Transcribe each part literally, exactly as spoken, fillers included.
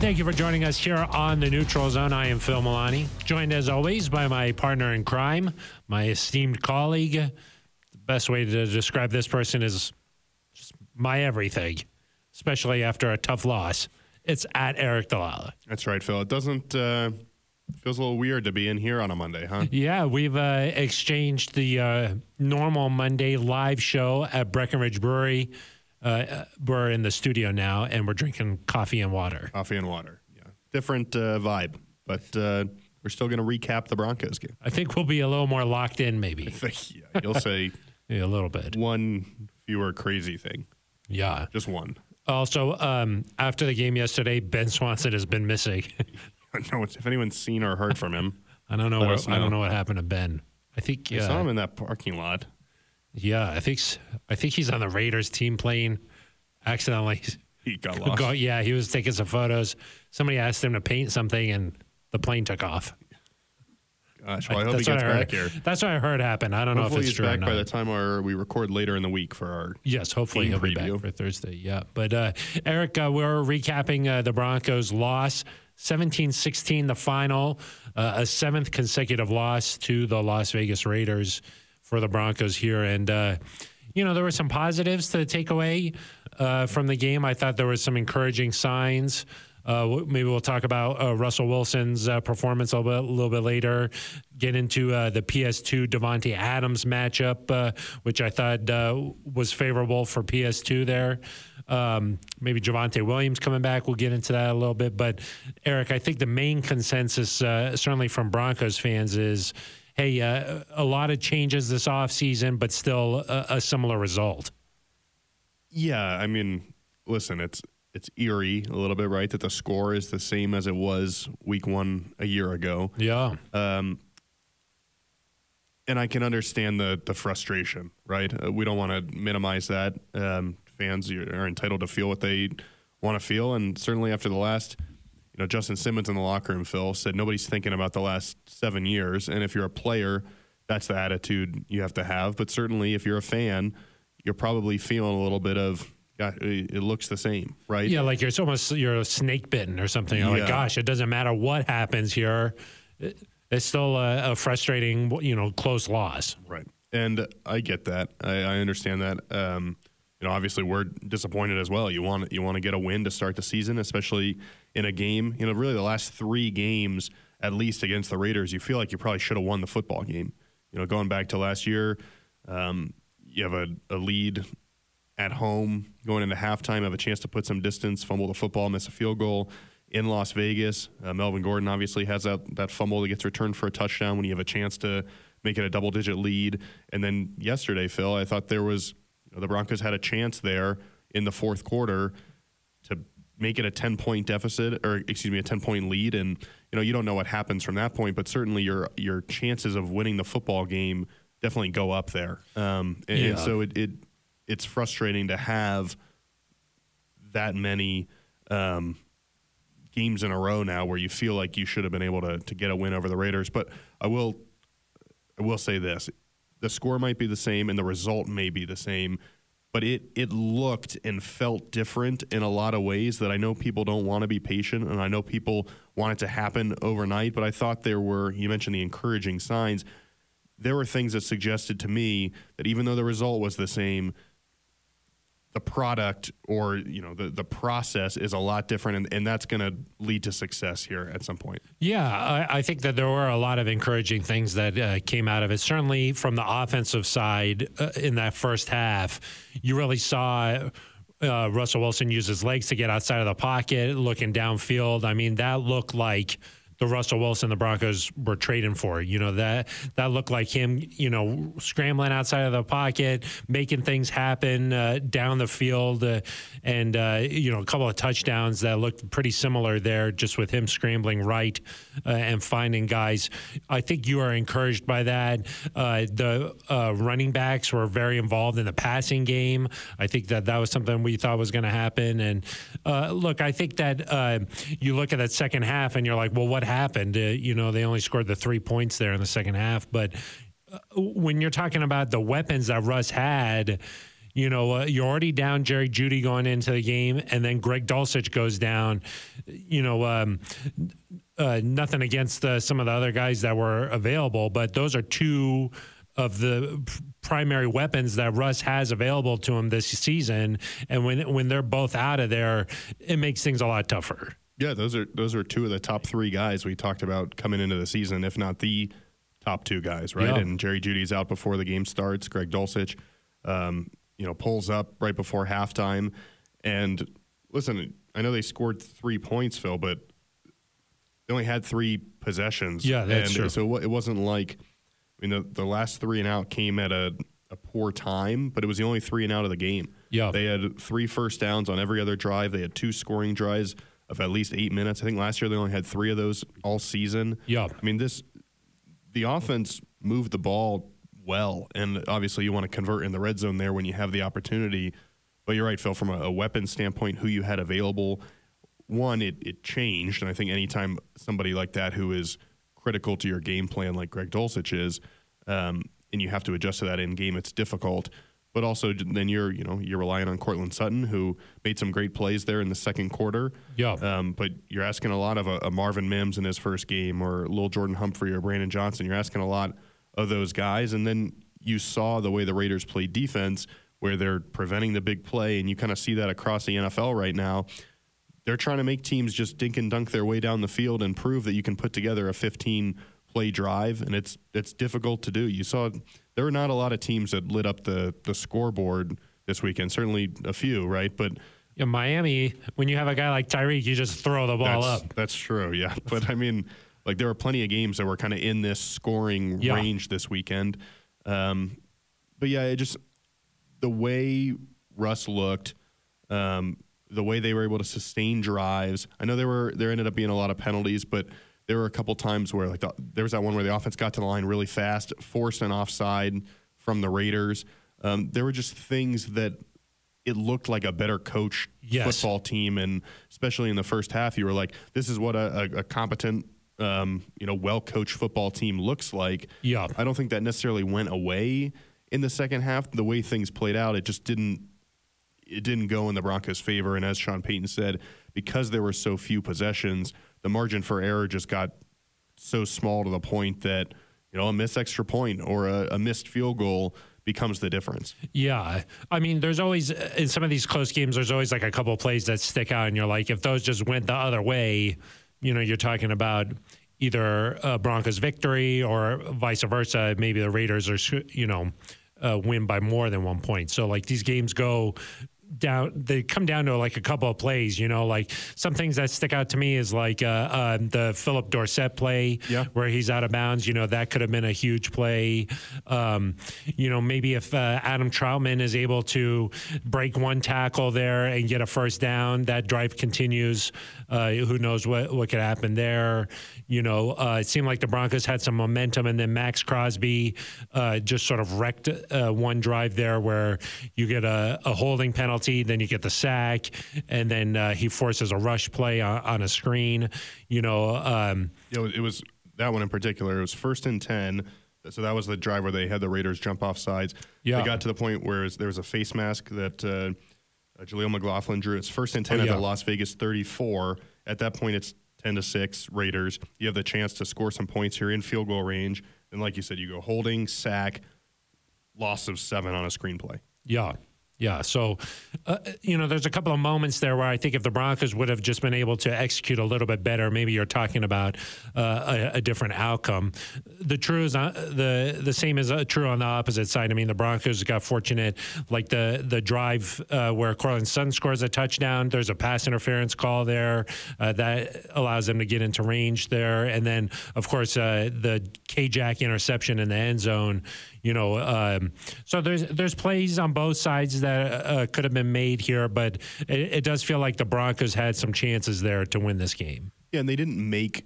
Thank you for joining us here on the Neutral Zone. I am Phil Milani, joined as always by my partner in crime, my esteemed colleague. The best way to describe this person is just my everything, especially after a tough loss. It's at Eric Dalala. That's right, Phil. It doesn't uh, feels a little weird to be in here on a Monday, huh? Yeah, we've uh, exchanged the uh, normal Monday live show at Breckenridge Brewery. Uh, we're in the studio now, and we're drinking coffee and water. Coffee and water, yeah. Different uh, vibe, but uh, we're still going to recap the Broncos game. I think we'll be a little more locked in, maybe. I think, yeah, you'll say yeah, a little bit. One fewer crazy thing. Yeah. Just one. Also, um, after the game yesterday, Ben Swanson has been missing. No, if anyone's seen or heard from him, I don't know. What, know. I don't know what happened to Ben. I think I uh, saw him in that parking lot. Yeah, I think I think he's on the Raiders team plane. Accidentally, he got lost. Go, yeah, he was taking some photos. Somebody asked him to paint something, and the plane took off. Gosh, well, I hope he gets back here. That's what I heard happened. I don't hopefully know if it's he's true back or not. By the time our, we record later in the week for our yes, hopefully he'll preview. be back for Thursday. Yeah, but uh, Eric, uh, we're recapping uh, the Broncos' loss, seventeen sixteen, the final, uh, a seventh consecutive loss to the Las Vegas Raiders for the Broncos here, and uh, you know there were some positives to take away uh, from the game. I thought there were some encouraging signs. Uh, maybe we'll talk about uh, Russell Wilson's uh, performance a little bit, a little bit later. Get into uh, the P S two Devontae Adams matchup, uh, which I thought uh, was favorable for P S two there. Um, maybe Javonte Williams coming back. We'll get into that a little bit. But, Eric, I think the main consensus, uh, certainly from Broncos fans, is, hey, uh, a lot of changes this offseason, but still a, a similar result. Yeah, I mean, listen, it's it's eerie a little bit, right, that the score is the same as it was week one a year ago. Yeah. Um, and I can understand the the frustration, right? Uh, we don't want to minimize that. Um, fans are entitled to feel what they want to feel, and certainly after the last, you know, Justin Simmons in the locker room, Phil, said nobody's thinking about the last seven years, and if you're a player, that's the attitude you have to have. But certainly if you're a fan, you're probably feeling a little bit of, God, it looks the same, right? Yeah, like you're it's almost you're snake bitten or something. You're yeah. like, gosh, it doesn't matter what happens here. It's still a, a frustrating, you know, close loss. Right. And I get that. I, I understand that. Um, you know, obviously we're disappointed as well. You want you want to get a win to start the season, especially in a game. You know, really the last three games, at least against the Raiders, you feel like you probably should have won the football game. You know, going back to last year, um, you have a, a lead at home going into halftime, have a chance to put some distance, fumble the football, miss a field goal in Las Vegas. Uh, Melvin Gordon obviously has that, that fumble that gets returned for a touchdown when you have a chance to make it a double-digit lead. And then yesterday, Phil, I thought there was, you know, the Broncos had a chance there in the fourth quarter to make it a ten-point deficit, or excuse me, a ten-point lead. And, you know, you don't know what happens from that point, but certainly your your chances of winning the football game definitely go up there. Um, and, yeah. and so it, it it's frustrating to have that many um, games in a row now where you feel like you should have been able to to get a win over the Raiders. But I will I will say this. The score might be the same and the result may be the same, but it it looked and felt different in a lot of ways that I know people don't want to be patient, and I know people want it to happen overnight, but I thought there were, you mentioned the encouraging signs, there were things that suggested to me that even though the result was the same, the product or, you know, the, the process is a lot different, and, and that's going to lead to success here at some point. Yeah, I, I think that there were a lot of encouraging things that uh, came out of it. Certainly from the offensive side uh, in that first half, you really saw uh, Russell Wilson use his legs to get outside of the pocket, looking downfield. I mean, that looked like the Russell Wilson the Broncos were trading for. You know, that that looked like him, you know, scrambling outside of the pocket, making things happen uh, down the field, uh, and, uh, you know, a couple of touchdowns that looked pretty similar there, just with him scrambling right uh, and finding guys. I think you are encouraged by that. Uh, the uh, running backs were very involved in the passing game. I think that that was something we thought was going to happen. And, uh, look, I think that uh, you look at that second half and you're like, well, what happened? Uh, you know, they only scored the three points there in the second half. But uh, when you're talking about the weapons that Russ had, You know, uh, you're already down Jerry Jeudy going into the game, and then Greg Dulcich goes down. You know, um, uh, nothing against uh, some of the other guys that were available, but those are two of the primary weapons that Russ has available to him this season. And when when they're both out of there, it makes things a lot tougher. Yeah, those are those are two of the top three guys we talked about coming into the season, if not the top two guys, right? Yeah. And Jerry Jeudy's out before the game starts. Greg Dulcich, um, you know, pulls up right before halftime. And listen, I know they scored three points, Phil, but they only had three possessions. Yeah, that's and true. So it wasn't like, I mean, the, the last three and out came at a, a poor time, but it was the only three and out of the game. Yeah. They had three first downs on every other drive. They had two scoring drives of at least eight minutes. I think last year they only had three of those all season. Yeah. I mean, this the offense moved the ball well, and obviously you want to convert in the red zone there when you have the opportunity. But you're right, Phil, from a, a weapon standpoint, who you had available, one, it, it changed. And I think anytime somebody like that who is critical to your game plan like Greg Dulcich is, um, and you have to adjust to that in game, it's difficult. But also then you're, you know, you're relying on Cortland Sutton, who made some great plays there in the second quarter. Yeah. Um, but you're asking a lot of a, a Marvin Mims in his first game, or Lil Jordan Humphrey or Brandon Johnson. You're asking a lot of those guys. And then you saw the way the Raiders play defense, where they're preventing the big play, and you kind of see that across the N F L right now. They're trying to make teams just dink and dunk their way down the field and prove that you can put together a fifteen-play drive, and it's it's difficult to do. You saw there were not a lot of teams that lit up the the scoreboard this weekend. Certainly a few, right? But in Miami, when you have a guy like Tyreek, you just throw the ball that's, up. That's true, yeah. But, I mean, like there were plenty of games that were kind of in this scoring yeah. range this weekend. Um, but, yeah, it just – the way Russ looked, um, the way they were able to sustain drives. I know there were there ended up being a lot of penalties, but there were a couple times where like the, there was that one where the offense got to the line really fast, forced an offside from the Raiders. Um, there were just things that it looked like a better coached yes. football team, and especially in the first half, you were like, "This is what a, a, a competent, um, you know, well-coached football team looks like." Yeah, I don't think that necessarily went away in the second half. The way things played out, it just didn't. It didn't go in the Broncos' favor, and as Sean Payton said, because there were so few possessions, the margin for error just got so small to the point that, you know, a missed extra point or a, a missed field goal becomes the difference. Yeah. I mean, there's always, in some of these close games, there's always like a couple of plays that stick out, and you're like, if those just went the other way, you know, you're talking about either a Broncos victory or vice versa. Maybe the Raiders are, you know, uh, win by more than one point. So, like, these games go down, they come down to like a couple of plays, you know, like some things that stick out to me is like uh, uh, the Philip Dorsett play yeah. where he's out of bounds. You know, that could have been a huge play. Um, you know, maybe if uh, Adam Troutman is able to break one tackle there and get a first down, that drive continues. Uh, who knows what, what could happen there. You know, uh, it seemed like the Broncos had some momentum, and then Max Crosby uh, just sort of wrecked uh, one drive there where you get a, a holding penalty, then you get the sack, and then uh, he forces a rush play on, on a screen. You know, um, it, was, it was that one in particular. It was first and ten. So that was the drive where they had the Raiders jump off sides. Yeah. They got to the point where there was a face mask that uh, uh, Jaleel McLaughlin drew. It's first and ten oh, at yeah. the Las Vegas thirty-four. At that point, it's ten to six Raiders. You have the chance to score some points here in field goal range. And like you said, you go holding, sack, loss of seven on a screenplay. Yeah. Yeah. So, uh, you know, there's a couple of moments there where I think if the Broncos would have just been able to execute a little bit better, maybe you're talking about uh, a, a different outcome. The true is uh, the the same is uh, true on the opposite side. I mean, the Broncos got fortunate, like the the drive uh, where Cortland Sutton scores a touchdown. There's a pass interference call there uh, that allows them to get into range there, and then of course uh, the K-Jack interception in the end zone. You know, um, so there's there's plays on both sides that uh, could have been made here, but it, it does feel like the Broncos had some chances there to win this game. Yeah, and they didn't make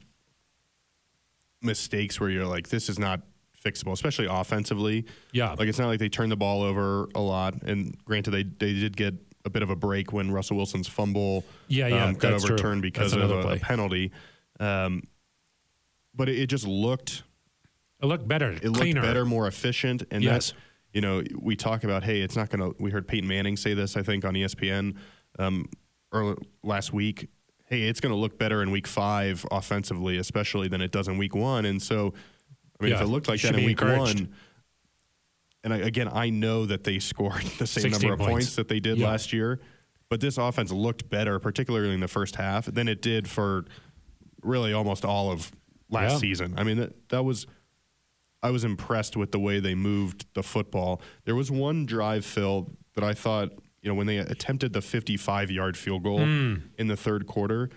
mistakes where you're like, this is not fixable, especially offensively. Yeah. Like, it's not like they turned the ball over a lot. And granted, they, they did get a bit of a break when Russell Wilson's fumble yeah, yeah, um, got that's overturned true. because that's of a, play. a penalty. Um, but it, it just looked... It looked better, It cleaner. looked better, more efficient. And yes. that, you know, we talk about, hey, it's not going to, we heard Peyton Manning say this, I think, on E S P N um, early, last week. Hey, it's going to look better in week five offensively, especially than it does in week one. And so, I mean, yeah, if it looked like that in week encouraged. one, and I, again, I know that they scored the same number of points, points that they did yeah. last year, but this offense looked better, particularly in the first half, than it did for really almost all of last yeah. season. I mean, that, that was, I was impressed with the way they moved the football. There was one drive, Phil, that I thought, you know, when they attempted the fifty-five-yard field goal mm. in the third quarter,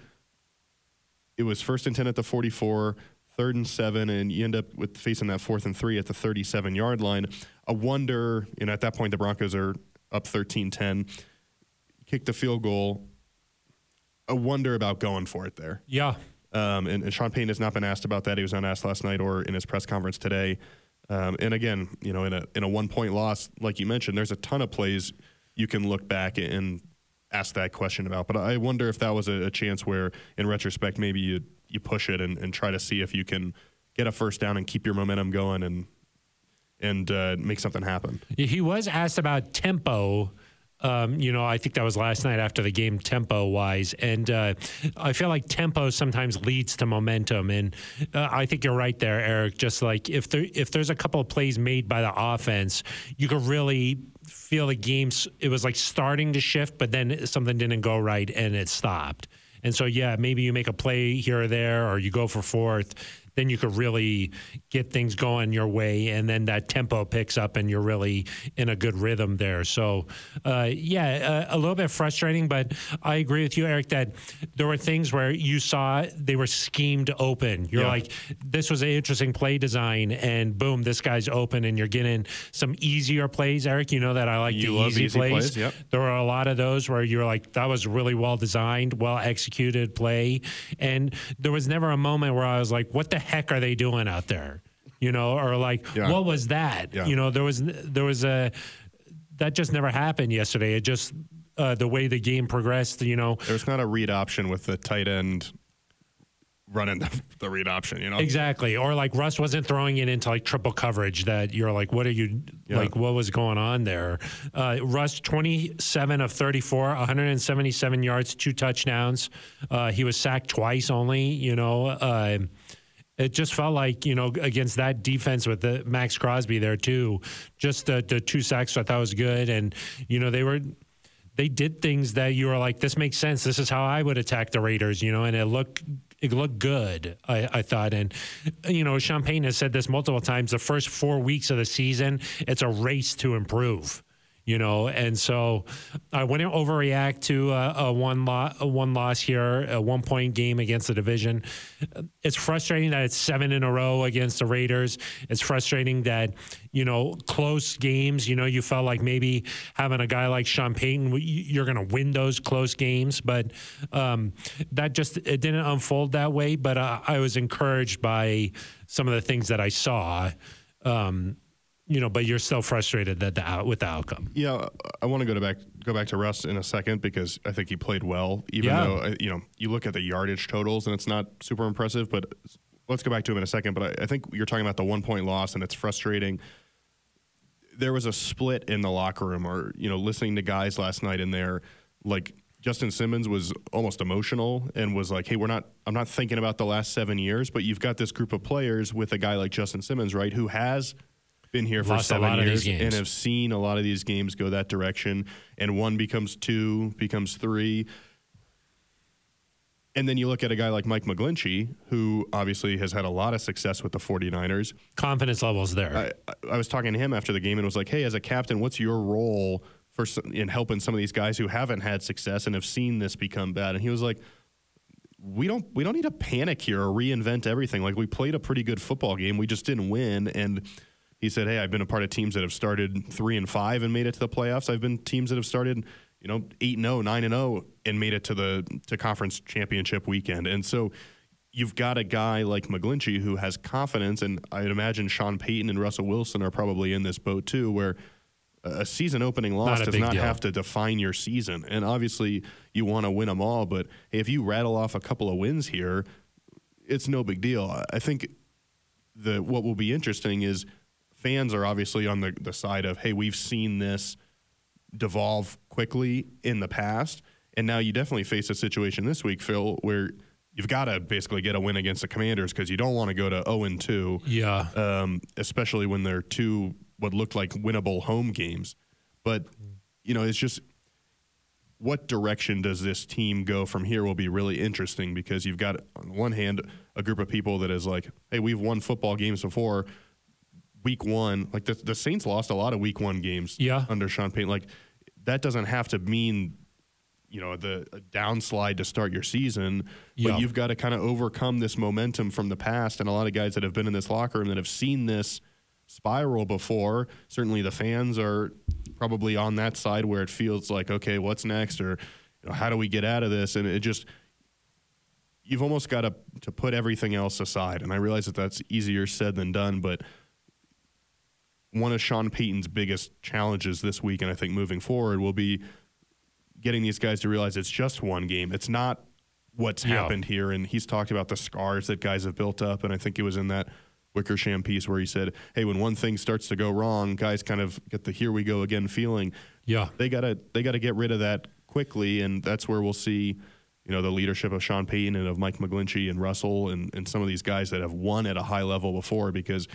it was first and ten at the forty-four, third and seven, and you end up with facing that fourth and three at the thirty-seven-yard line. I wonder, you know, at that point the Broncos are up thirteen ten, kick the field goal. I wonder about going for it there. Yeah. Um, and, and Sean Payton has not been asked about that. He was not asked last night or in his press conference today. Um, and again, you know, in a in a one-point loss, like you mentioned, there's a ton of plays you can look back and ask that question about. But I wonder if that was a, a chance where, in retrospect, maybe you you push it and, and try to see if you can get a first down and keep your momentum going and and uh, make something happen. He was asked about tempo. Um, you know, I think that was last night after the game, tempo-wise. And uh, I feel like tempo sometimes leads to momentum. And uh, I think you're right there, Eric. Just like if there if there's a couple of plays made by the offense, you could really feel the game's, it was like starting to shift, but then something didn't go right and it stopped. And so, yeah, maybe you make a play here or there or you go for fourth. Then you could really get things going your way, and then that tempo picks up, and you're really in a good rhythm there. So, uh, yeah, uh, a little bit frustrating, but I agree with you, Eric, that there were things where you saw they were schemed open. You're yeah. like, this was an interesting play design, and boom, this guy's open, and you're getting some easier plays, Eric. You know that I like you the easy, easy plays. plays yep. There were a lot of those where you're like, that was really well designed, well executed play, and there was never a moment where I was like, what the heck are they doing out there? You know, or like, yeah. what was that? Yeah. You know, there was there was a that just never happened yesterday. It just uh, the way the game progressed. You know, there's not a read option with the tight end running the, the read option. You know, exactly. Or like Russ wasn't throwing it into like triple coverage. That you're like, what are you yeah. like? What was going on there? Uh, Russ twenty-seven of thirty-four, one hundred seventy-seven yards, two touchdowns. Uh, he was sacked twice only. You know. Uh, It just felt like, you know, against that defense with the Max Crosby there too, just the, the two sacks I thought was good. And, you know, they were, they did things that you were like, this makes sense. This is how I would attack the Raiders, you know, and it looked, it looked good, I, I thought. And, you know, Sean Payton has said this multiple times, the first four weeks of the season, it's a race to improve. You know, and so I wouldn't overreact to a, a one lo- a one loss here, a one point game against the division. It's frustrating that it's seven in a row against the Raiders. It's frustrating that, you know, close games, you know, you felt like maybe having a guy like Sean Payton, you're going to win those close games. But um, that just, it didn't unfold that way. But uh, I was encouraged by some of the things that I saw. Um You know, but you're still frustrated that the out, with the outcome. Yeah, I want to go to back go back to Russ in a second because I think he played well. Even yeah. though you know you look at the yardage totals and it's not super impressive. But let's go back to him in a second. But I, I think you're talking about the one point loss and it's frustrating. There was a split in the locker room, or you know, listening to guys last night in there, like Justin Simmons was almost emotional and was like, "Hey, we're not. I'm not thinking about the last seven years, but you've got this group of players with a guy like Justin Simmons, right, who has." Been here for Lost seven years and have seen a lot of these games go that direction, and one becomes two, becomes three. And then you look at a guy like Mike McGlinchey, who obviously has had a lot of success with the 49ers. Confidence levels there. I, I was talking to him after the game and was like, hey, as a captain, what's your role for in helping some of these guys who haven't had success and have seen this become bad? And he was like, we don't we don't need to panic here or reinvent everything. Like, we played a pretty good football game. We just didn't win. And he said, hey, I've been a part of teams that have started three and five and made it to the playoffs. I've been teams that have started, you know, eight and oh, nine and oh and made it to the to conference championship weekend. And so you've got a guy like McGlinchey who has confidence, and I'd imagine Sean Payton and Russell Wilson are probably in this boat too, where a season opening loss does not deal. have to define your season. And obviously you want to win them all, but hey, if you rattle off a couple of wins here, it's no big deal. I think the what will be interesting is fans are obviously on the, the side of, hey, we've seen this devolve quickly in the past, and now you definitely face a situation this week, Phil, where you've got to basically get a win against the Commanders because you don't want to go to oh and two, Yeah. um, especially when they're two what looked like winnable home games. But, you know, it's just what direction does this team go from here will be really interesting because you've got, on the one hand, a group of people that is like, hey, we've won football games before. Week one, like the, the Saints lost a lot of week one games Yeah. under Sean Payton. Like, that doesn't have to mean, you know, the a downslide to start your season, but Yeah. you've got to kind of overcome this momentum from the past. And a lot of guys that have been in this locker room that have seen this spiral before, certainly the fans are probably on that side where it feels like, okay, what's next? Or, you know, how do we get out of this? And it just, you've almost got to, to put everything else aside. And I realize that that's easier said than done, but one of Sean Payton's biggest challenges this week, and I think moving forward, will be getting these guys to realize it's just one game. It's not what's Yeah. happened here. And he's talked about the scars that guys have built up. And I think it was in that Wickersham piece where he said, hey, when one thing starts to go wrong, guys kind of get the here we go again feeling. Yeah. They gotta they gotta get rid of that quickly, and that's where we'll see, you know, the leadership of Sean Payton and of Mike McGlinchey and Russell and, and some of these guys that have won at a high level before, because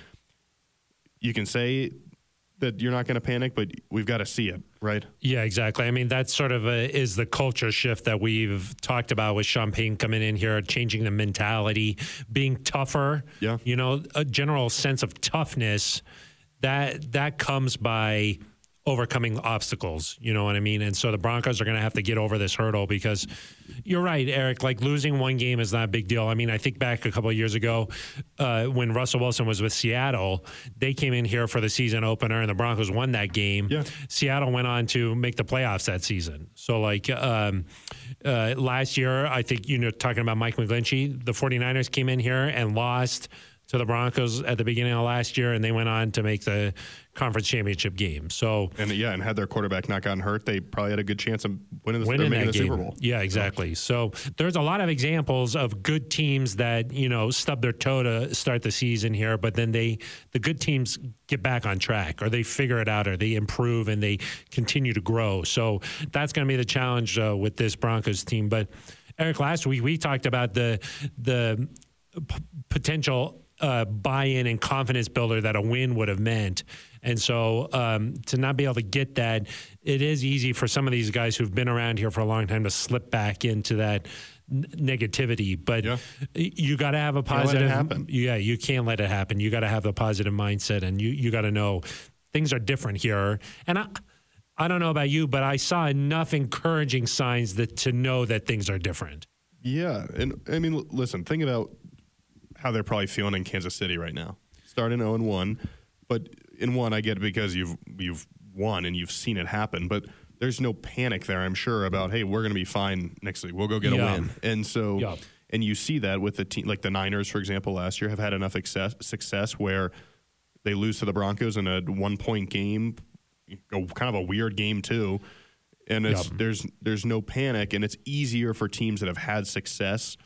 you can say that you're not going to panic, but we've got to see it, right? Yeah, exactly. I mean, that sort of a, is the culture shift that we've talked about with Sean Payton coming in here, changing the mentality, being tougher. Yeah. You know, a general sense of toughness that that comes by overcoming obstacles. You know what I mean? And so the Broncos are going to have to get over this hurdle because you're right, Eric, like losing one game is not a big deal. I mean, I think back a couple of years ago uh, when Russell Wilson was with Seattle, they came in here for the season opener and the Broncos won that game. Yeah. Seattle went on to make the playoffs that season. So like um, uh, last year, I think, you know, talking about Mike McGlinchey, the 49ers came in here and lost to the Broncos at the beginning of last year, and they went on to make the conference championship game. So, And yeah, and had their quarterback not gotten hurt, they probably had a good chance of winning the, winning making that the game. Super Bowl. Yeah, exactly. So there's a lot of examples of good teams that, you know, stub their toe to start the season here, but then they, the good teams get back on track, or they figure it out, or they improve and they continue to grow. So that's going to be the challenge uh, with this Broncos team. But Eric, last week we talked about the the p- potential uh, buy-in and confidence builder that a win would have meant. And so um, to not be able to get that, it is easy for some of these guys who've been around here for a long time to slip back into that n- negativity. But Yeah. you got to have a Can't let it positive. happen. Yeah, you can't let it happen. You got to have a positive mindset, and you you got to know things are different here. And I, I don't know about you, but I saw enough encouraging signs that to know that things are different. Yeah, and I mean, l- listen, think about how they're probably feeling in Kansas City right now. Starting oh and one, but in one, I get it because you've you've won and you've seen it happen. But there's no panic there, I'm sure, about, hey, we're going to be fine next week. We'll go get Yeah. a win. And so, Yeah. and you see that with the team, like the Niners, for example, last year have had enough success, success where they lose to the Broncos in a one-point game, a, kind of a weird game too. And it's Yeah. there's there's no panic, and it's easier for teams that have had success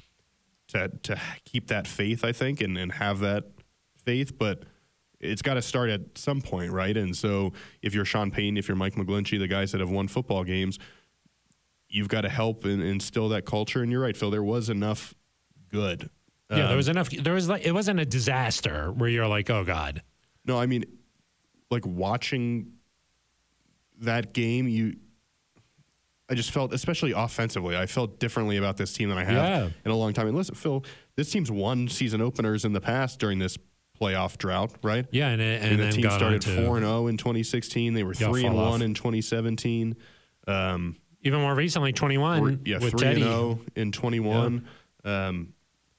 to to keep that faith, I think, and, and have that faith. But it's got to start at some point, right? And so if you're Sean Payton, if you're Mike McGlinchey, the guys that have won football games, you've got to help and instill that culture. And you're right, Phil, there was enough good. Yeah, Um, there was enough. There was like it wasn't a disaster where you're like, oh God. No, I mean, like watching that game, you, I just felt, especially offensively, I felt differently about this team than I have Yeah. in a long time. And listen, Phil, this team's won season openers in the past during this playoff drought, right? Yeah, and and, I mean, the then team got started on to four and zero in twenty sixteen. They were Yeah, three and fall off. one in twenty seventeen. Um, even more recently, twenty-one Three- yeah, with three Teddy. and zero in twenty-one. Um,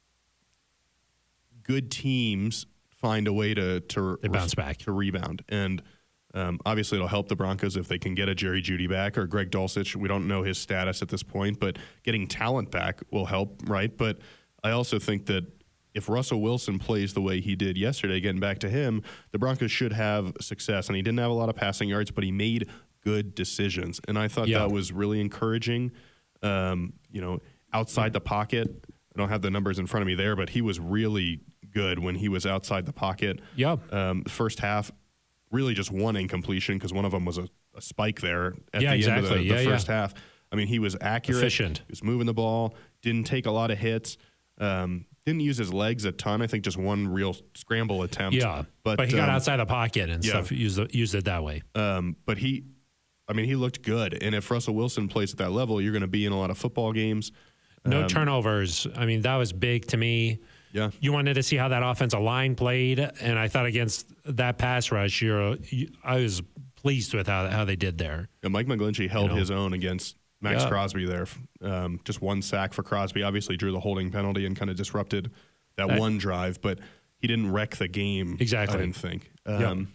good teams find a way to to They bounce back. to rebound, and um, obviously it'll help the Broncos if they can get a Jerry Jeudy back or Greg Dulcich. We don't know his status at this point, but getting talent back will help, right? But I also think that if Russell Wilson plays the way he did yesterday, getting back to him, the Broncos should have success. And he didn't have a lot of passing yards, but he made good decisions, and I thought Yeah. that was really encouraging. Um, you know, outside the pocket, I don't have the numbers in front of me there, but he was really good when he was outside the pocket. Yep. Um, first half, really just one incompletion because one of them was a, a spike there at Yeah, the exactly. end of the, Yeah, the yeah. first half. I mean, he was accurate. Efficient. He was moving the ball, didn't take a lot of hits, um, didn't use his legs a ton. I think just one real scramble attempt. Yeah, But, but, he got um, outside the pocket and yeah. stuff, used it, used it that way. Um, but he, I mean, he looked good. And if Russell Wilson plays at that level, you're going to be in a lot of football games. No Um, turnovers. I mean, that was big to me. Yeah. You wanted to see how that offensive line played, and I thought against that pass rush, you're, you, I was pleased with how how they did there. Yeah, Mike McGlinchey held You know. his own against Max Yeah. Crosby there. Um, just one sack for Crosby. Obviously drew the holding penalty and kind of disrupted that, That- one drive, but he didn't wreck the game. Exactly. I didn't think. Yep. Um,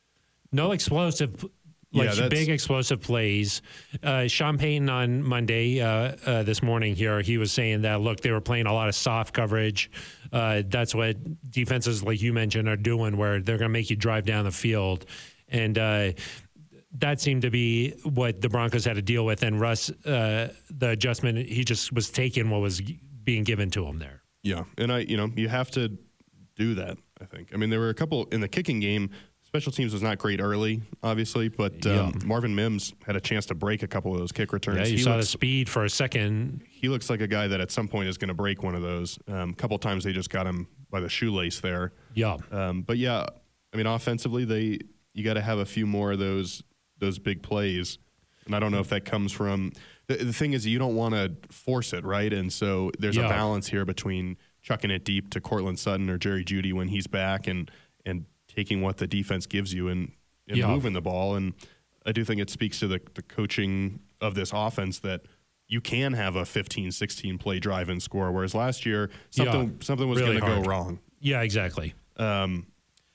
No explosive, like Yeah, that's- big explosive plays. Uh, Sean Payton on Monday, uh, uh, this morning here, he was saying that, look, they were playing a lot of soft coverage. Uh, that's what defenses, like you mentioned, are doing, where they're going to make you drive down the field. And uh, that seemed to be what the Broncos had to deal with. And Russ, uh, the adjustment, he just was taking what was g- being given to him there. yeah, and I, you know, you have to do that. I think. I mean, there were a couple in the kicking game. Special teams was not great early, obviously, but um, Yeah. Marvin Mims had a chance to break a couple of those kick returns. Yeah, you he saw looks, the speed for a second. he looks like a guy that at some point is going to break one of those. Um, a couple times they just got him by the shoelace there. Yeah. Um, but yeah, I mean, offensively, they you got to have a few more of those those big plays, and I don't know if that comes from the, the thing is you don't want to force it, right? And so there's Yeah. a balance here between chucking it deep to Cortland Sutton or Jerry Jeudy when he's back, and and taking what the defense gives you and, and Yeah. moving the ball. And I do think it speaks to the the coaching of this offense that you can have a fifteen, sixteen play drive and score, whereas last year something Yeah. something was Really going to go hard. wrong. Yeah, exactly. Um,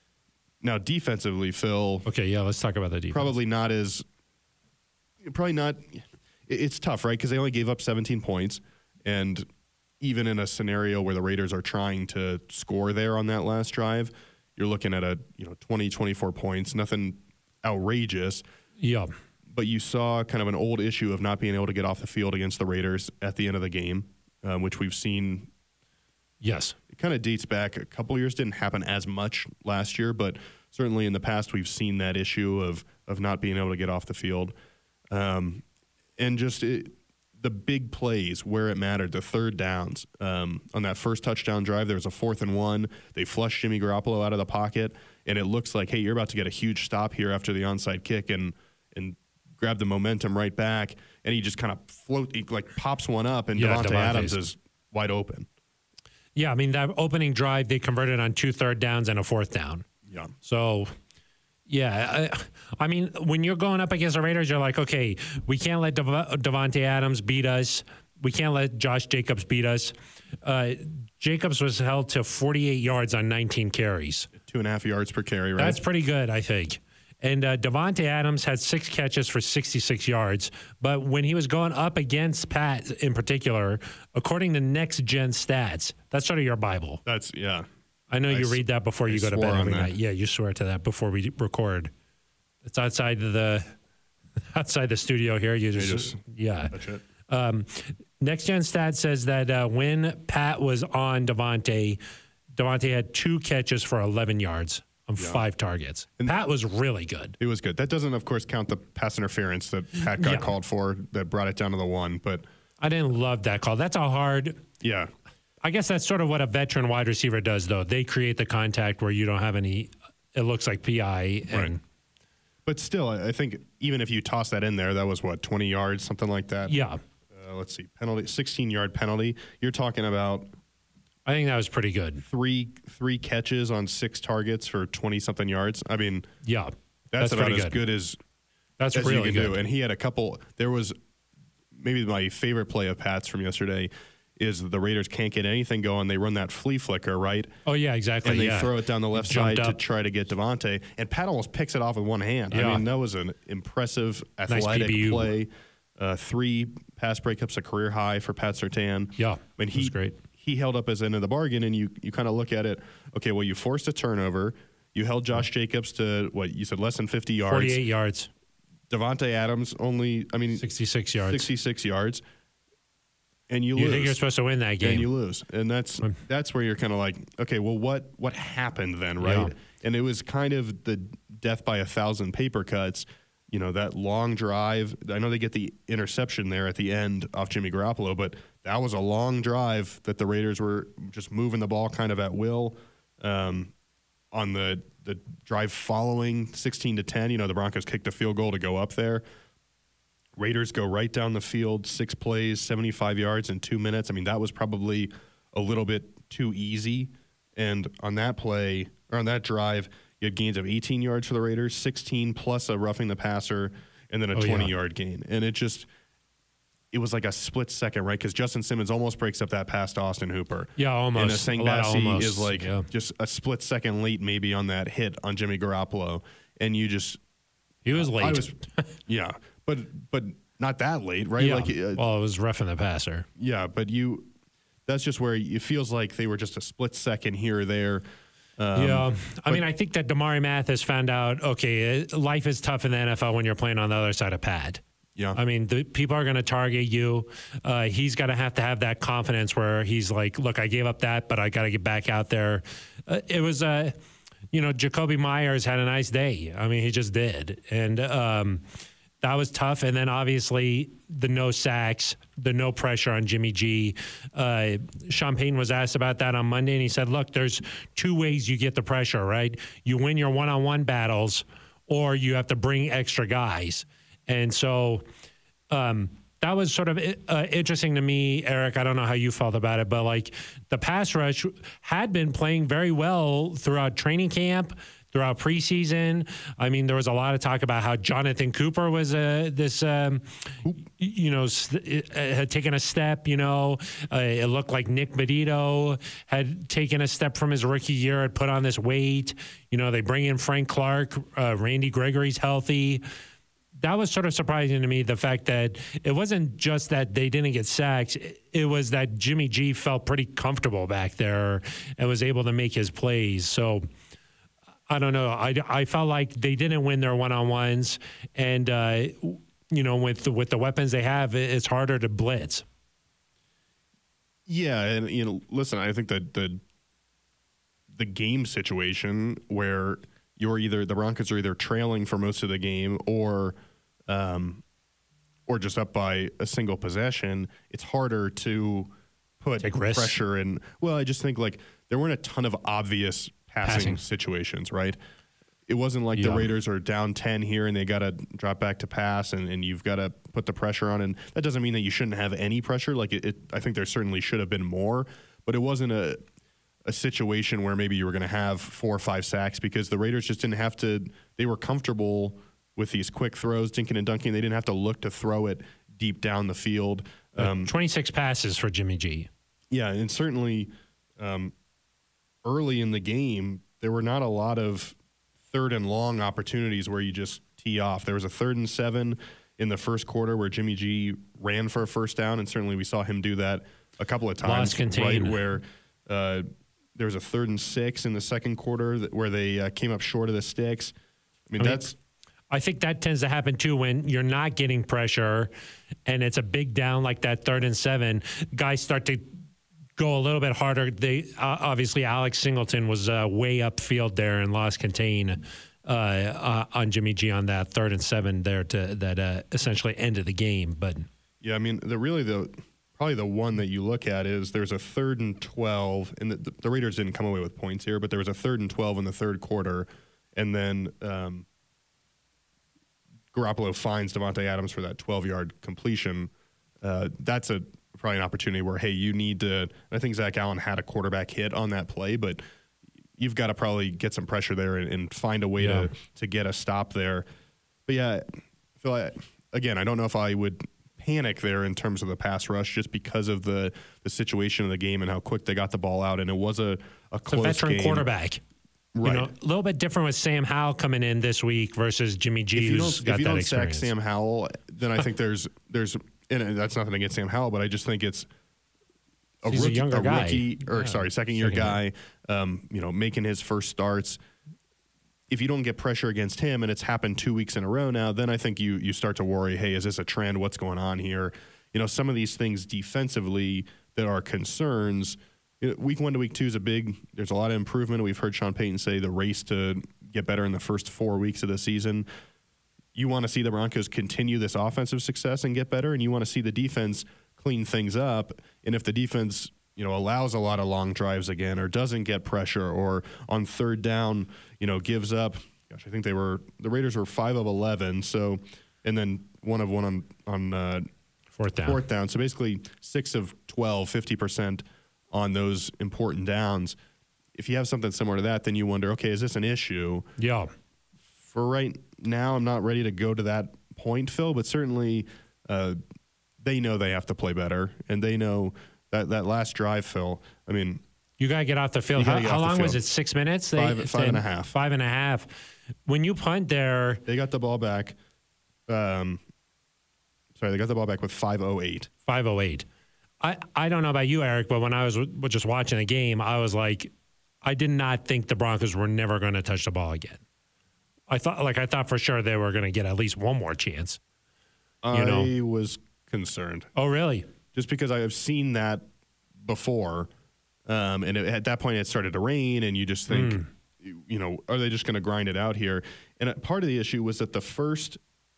now, defensively, Phil, Okay, yeah, let's talk about the defense. probably not as, probably not, it- it's tough, right? Because they only gave up seventeen points. And even in a scenario where the Raiders are trying to score there on that last drive, you're looking at a, you know, twenty, twenty-four points, nothing outrageous. Yeah. But you saw kind of an old issue of not being able to get off the field against the Raiders at the end of the game, um, which we've seen. Yes. It kind of dates back a couple of years. Didn't happen as much last year, but certainly in the past we've seen that issue of of not being able to get off the field, um, and just it, the big plays where it mattered, the third downs. Um, on that first touchdown drive, there was a fourth and one. They flushed Jimmy Garoppolo out of the pocket, and it looks like, hey, you're about to get a huge stop here after the onside kick, and and grab the momentum right back, and he just kind of float, he like pops one up, and Yeah, Devontae Devontae's- Adams is wide open. Yeah, I mean, that opening drive, they converted on two third downs and a fourth down. Yeah. So, yeah, I, I mean, when you're going up against the Raiders, you're like, okay, we can't let Dev- Devontae Adams beat us. We can't let Josh Jacobs beat us. Uh, Jacobs was held to forty-eight yards on nineteen carries. Two and a half yards per carry, right? That's pretty good, I think. And uh, Devontae Adams had six catches for sixty-six yards. But when he was going up against Pat in particular, according to Next Gen Stats, that's sort of your Bible. That's, yeah. I know I you s- read that before I you go to swore bed on every that. night. Yeah, you swear to that before we record. It's outside of the outside the studio here. You just, just- yeah. That's it. Um, Next Gen Stats says that uh, when Pat was on Devontae, Devontae had two catches for eleven yards on five targets. And Pat was really good. It was good. That doesn't, of course, count the pass interference that Pat got Yeah. called for that brought it down to the one. But I didn't love that call. That's a hard. yeah, I guess that's sort of what a veteran wide receiver does, though. They create the contact where you don't have any. It looks like P I. And Right. But still, I I think even if you toss that in there, that was what, twenty yards, something like that? yeah, Uh, let's see, penalty, sixteen yard penalty. You're talking about I think that was pretty good. three three catches on six targets for twenty something yards. I mean, Yeah, that's, that's, about pretty as good. good as, That's as really you can good. do. And he had a couple. There was maybe my favorite play of Pat's from yesterday is the Raiders can't get anything going. They run that flea flicker, right? Oh yeah, exactly. And they yeah. throw it down the left Jumped side to up. try to get Devontae. And Pat almost picks it off with one hand. I Yeah. mean, that was an impressive Nice athletic P B U. play. Uh, three pass breakups, a career high for Pat Surtain. Yeah, I mean, it he, was great. he held up his end of the bargain, and you, you kind of look at it, okay, well, you forced a turnover. You held Josh Jacobs to, what, you said less than fifty yards. Forty-eight yards, Devontae Adams only, I mean, sixty-six yards. sixty-six yards. And you, You lose. think you're supposed to win that and game? you lose, and that's that's where you're kind of like, okay, well, what what happened then, right? Yeah. And it was kind of the death by a thousand paper cuts. You know, that long drive, I know they get the interception there at the end off Jimmy Garoppolo, but that was a long drive that the Raiders were just moving the ball kind of at will. Um, on the the drive following sixteen to ten, you know, the Broncos kicked a field goal to go up there. Raiders go right down the field, six plays, seventy-five yards in two minutes. I mean, that was probably a little bit too easy. And on that play, or on that drive, you had gains of eighteen yards for the Raiders, sixteen plus a roughing the passer, and then a twenty-yard oh, yeah. gain. And it just, it was like a split second, right? Because Justin Simmons almost breaks up that pass to Austin Hooper. Yeah, almost. And Asangbasi is like yeah. just a split second late maybe on that hit on Jimmy Garoppolo. And you just... He was late. I was, yeah, but but not that late, right? Yeah. Like, uh, well, it was roughing the passer. Yeah, but you... That's just where it feels like they were just a split second here or there. Um, yeah. I mean, I think that Damari Mathis found out, okay, life is tough in the N F L when you're playing on the other side of pad. Yeah. I mean, the people are going to target you. Uh, he's going to have to have that confidence where he's like, look, I gave up that, but I got to get back out there. Uh, it was, uh, you know, Jacoby Myers had a nice day. I mean, he just did. And um, that was tough. And then obviously the no sacks, the no pressure on Jimmy G. Uh, Sean Payton was asked about that on Monday, and he said, look, there's two ways you get the pressure, right? You win your one-on-one battles, or you have to bring extra guys. And so um, that was sort of uh, interesting to me, Eric. I don't know how you felt about it, but like the pass rush had been playing very well throughout training camp, throughout preseason. I mean, there was a lot of talk about how Jonathan Cooper was uh, this, um, you know, st- had taken a step, you know. Uh, it looked like Nick Medito had taken a step from his rookie year, had put on this weight. You know, they bring in Frank Clark. Uh, Randy Gregory's healthy. That was sort of surprising to me, the fact that it wasn't just that they didn't get sacks. It was that Jimmy G felt pretty comfortable back there and was able to make his plays. So I don't know. I, I felt like they didn't win their one-on-ones. And, uh, you know, with the, with the weapons they have, it's harder to blitz. Yeah, and, you know, listen, I think that the, the game situation where you're either, the Broncos are either trailing for most of the game or – Um, or just up by a single possession, it's harder to put Take risks. pressure and, well, I just think like there weren't a ton of obvious passing, passing. situations, right? It wasn't like yeah. the Raiders are down ten here and they got to drop back to pass and, and you've got to put the pressure on. And that doesn't mean that you shouldn't have any pressure. Like it, it I think there certainly should have been more, but it wasn't a, a situation where maybe you were going to have four or five sacks because the Raiders just didn't have to, they were comfortable with these quick throws, dinking and dunking. They didn't have to look to throw it deep down the field. Um, twenty-six passes for Jimmy G. Yeah, and certainly um, early in the game, there were not a lot of third and long opportunities where you just tee off. There was a third and seven in the first quarter where Jimmy G ran for a first down, and certainly we saw him do that a couple of times. Right, where uh, there was a third and six in the second quarter that, where they uh, came up short of the sticks. I mean, I mean that's – I think that tends to happen too when you're not getting pressure and it's a big down like that third and seven. Guys start to go a little bit harder. They uh, obviously Alex Singleton was uh, way upfield there and lost contain uh, uh, on Jimmy G on that third and seven there to that uh, essentially ended the game. But yeah, I mean, the really the probably the one that you look at is there's a third and twelve, and the, the Raiders didn't come away with points here, but there was a third and twelve in the third quarter, and then. Um, Garoppolo finds Davante Adams for that twelve-yard completion. Uh, that's a probably an opportunity where, hey, you need to – I think Zach Allen had a quarterback hit on that play, but you've got to probably get some pressure there and, and find a way yeah. to, to get a stop there. But, yeah, I feel like, again, I don't know if I would panic there in terms of the pass rush just because of the, the situation of the game and how quick they got the ball out. And it was a, a close game. It's a veteran game. quarterback. Right. You know, a little bit different with Sam Howell coming in this week versus Jimmy G, if you who's don't, got if you that don't experience. sack Sam Howell, then I think there's there's and that's nothing against Sam Howell, but I just think it's a He's rookie, a younger a guy, rookie, or yeah. sorry, second year second guy, year. Um, you know, making his first starts. If you don't get pressure against him, and it's happened two weeks in a row now, then I think you you start to worry. Hey, is this a trend? What's going on here? You know, some of these things defensively that are concerns. You know, week one to week two is a big. There's a lot of improvement. We've heard Sean Payton say the race to get better in the first four weeks of the season. You want to see the Broncos continue this offensive success and get better, and you want to see the defense clean things up. And if the defense, you know, allows a lot of long drives again, or doesn't get pressure, or on third down, you know, gives up. Gosh, I think they were the Raiders were five of eleven. So, and then one of one on on uh, fourth down. Fourth down. So basically six of twelve, fifty percent on those important downs. If you have something similar to that, then you wonder, okay, is this an issue? Yeah. For right now, I'm not ready to go to that point, Phil, but certainly uh, they know they have to play better, and they know that that last drive, Phil, I mean, you got to get off the field. How, how long field. was it? Six minutes? Five, they, five and a half. Five and a half. When you punt there. They got the ball back. Um, sorry, they got the ball back with five oh eight. five oh eight. I, I don't know about you, Eric, but when I was w- just watching the game, I was like, I did not think the Broncos were never going to touch the ball again. I thought, like, I thought for sure they were going to get at least one more chance. You I know? was concerned. Oh, really? Just because I have seen that before, um, and it, at that point it started to rain, and you just think, mm. you, you know, are they just going to grind it out here? And part of the issue was that the first,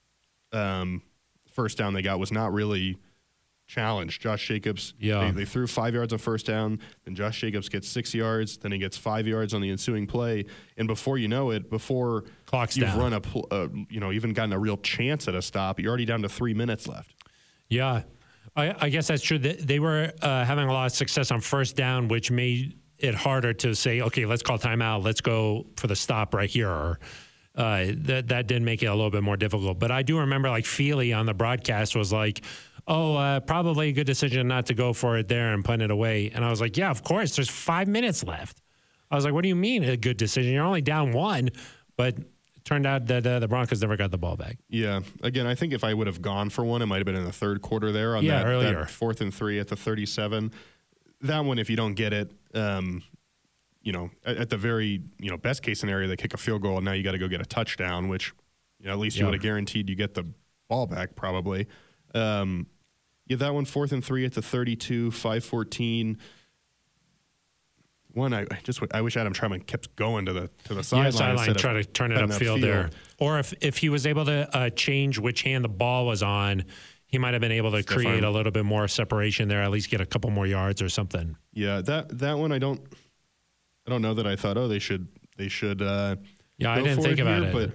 um, first down they got was not really challenged. Josh Jacobs, yeah. they, they threw five yards on first down, then Josh Jacobs gets six yards, then he gets five yards on the ensuing play, and before you know it, before Clock's you've down. run a, uh, you know, even gotten a real chance at a stop, you're already down to three minutes left. Yeah, I, I guess that's true. They were uh, having a lot of success on first down, which made it harder to say, okay, let's call timeout, let's go for the stop right here. Or, uh, that that did make it a little bit more difficult. But I do remember, like, Feely on the broadcast was like, oh, uh, probably a good decision not to go for it there and punt it away. And I was like, yeah, of course. There's five minutes left. I was like, what do you mean a good decision? You're only down one. But it turned out that uh, the Broncos never got the ball back. Yeah. Again, I think if I would have gone for one, it might have been in the third quarter there on yeah, that, earlier. that fourth and three at the thirty-seven. That one, if you don't get it, um, you know, at, at the very, you know, best case scenario, they kick a field goal, and now you got to go get a touchdown, which, you know, at least you yeah. would have guaranteed you get the ball back probably. Um, yeah, that one, fourth and three at the thirty-two, five fourteen. One, I just I wish Adam Troutman kept going to the to the sideline. Yeah, sideline, try to turn it upfield there. Or if, if he was able to uh, change which hand the ball was on, he might have been able to create Stefan. a little bit more separation there, at least get a couple more yards or something. Yeah, that that one I don't I don't know that I thought, oh, they should they should uh, yeah, I didn't think about here, it. But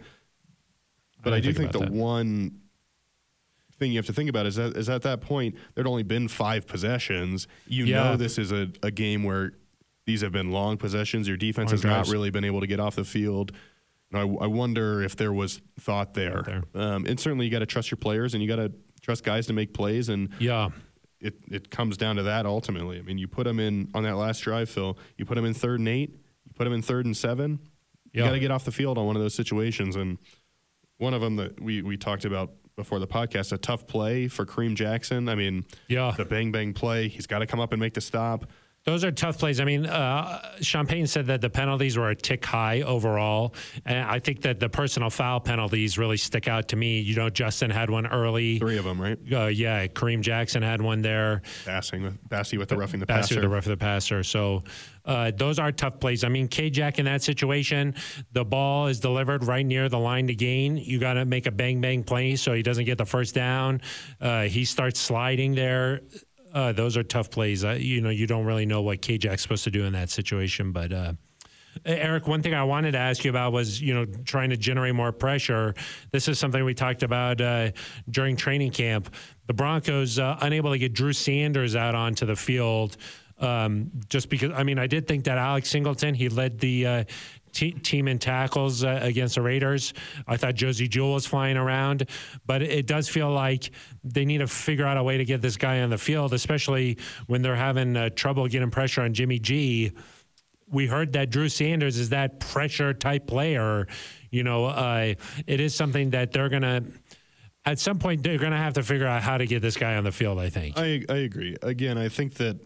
but I, I do think, think the that. one thing you have to think about is that is at that point there'd only been five possessions. You yeah. know this is a, a game where these have been long possessions. Your defense long has drives. not really been able to get off the field. And I, I wonder if there was thought there. there. Um, and certainly you got to trust your players and you got to trust guys to make plays. And yeah, it, it comes down to that ultimately. I mean, you put them in on that last drive, Phil. You put them in third and eight. You put them in third and seven. You yeah. got to get off the field on one of those situations. And one of them that we, we talked about before the podcast, a tough play for Kareem Jackson. I mean, yeah. the bang-bang play. He's got to come up and make the stop. Those are tough plays. I mean, uh, Sean Payton said that the penalties were a tick high overall. And I think that the personal foul penalties really stick out to me. You know, Justin had one early. Three of them, right? Uh, yeah, Kareem Jackson had one there. Passing, Bassey with the roughing the Bassey passer. with the roughing the passer. So uh, those are tough plays. I mean, K-Jack in that situation, the ball is delivered right near the line to gain. You got to make a bang-bang play so he doesn't get the first down. Uh, he starts sliding there. Uh, those are tough plays. Uh, you know, you don't really know what K-Jack's supposed to do in that situation. But, uh, Eric, one thing I wanted to ask you about was, you know, trying to generate more pressure. This is something we talked about uh, during training camp. The Broncos uh, unable to get Drew Sanders out onto the field um, just because, I mean, I did think that Alex Singleton, he led the uh, T- team in tackles uh, against the Raiders. I thought Josie Jewell was flying around, but it does feel like they need to figure out a way to get this guy on the field, especially when they're having uh, trouble getting pressure on Jimmy G. We heard that Drew Sanders is that pressure type player. You know, uh, it is something that they're going to, at some point, they're going to have to figure out how to get this guy on the field, I think. I, I agree. Again, I think that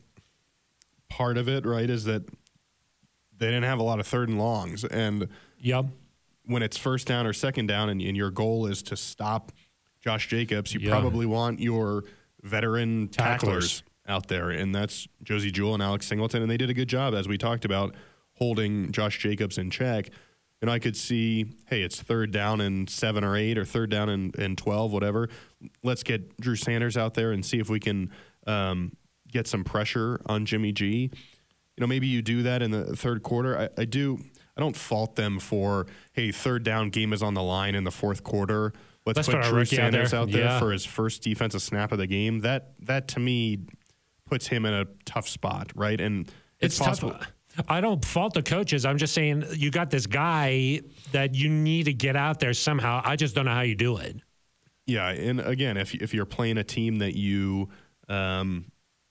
part of it, right, is that they didn't have a lot of third and longs. And yep. when it's first down or second down and, and your goal is to stop Josh Jacobs, you yep. probably want your veteran tacklers. tacklers out there. And that's Josie Jewell and Alex Singleton. And they did a good job, as we talked about, holding Josh Jacobs in check. you know, I could see, hey, it's third down and seven or eight or third down and, and twelve, whatever. Let's get Drew Sanders out there and see if we can um, get some pressure on Jimmy G. You know, maybe you do that in the third quarter. I, I do. I don't fault them for, hey, third down, game is on the line in the fourth quarter. Let's, Let's put Drew Sanders out there, out there yeah. for his first defensive snap of the game. That that to me puts him in a tough spot, right? And it's, it's possible. Tough. I don't fault the coaches. I'm just saying you got this guy that you need to get out there somehow. I just don't know how you do it. Yeah, and again, if if you're playing a team that you, um,